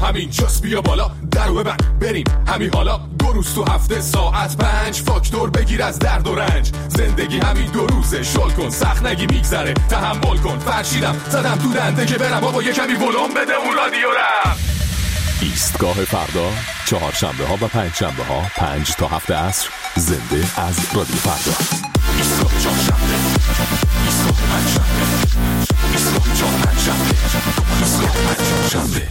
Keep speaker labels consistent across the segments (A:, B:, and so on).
A: همین جاست، بیا بالا درو ببند بریم همین حالا. 2 روز تو هفته ساعت 5 فاکتور بگیر از درد و رنج. زندگی همین 2 روزه، شل کن سخت نگی میگذره، تحمل کن. فرشیدم زدم تو دنده که برم بابا یه کمی ولوم بده اون رادیو رم. ایستگاه فردا، 4 شنبه ها و 5 شنبه ها 5 تا 7 عصر زنده از رادیو فردا. ایستگاه 4 شنبه، ایستگاه 5 شنبه، ایستگاه 4 5 شنبه، ایستگاه 5 شنبه.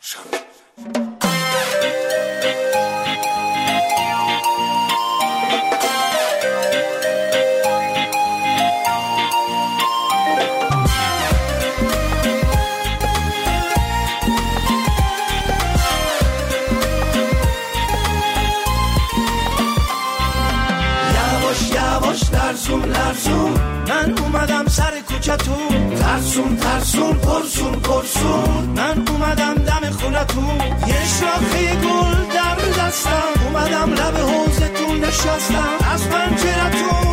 A: لرزون من اومدم سر کوچتون، ترسون ترسون پرسون پرسون من اومدم دم خونتون. یه شاخه گل در دستم، اومدم لب حوضتون نشستم، از پنجرتون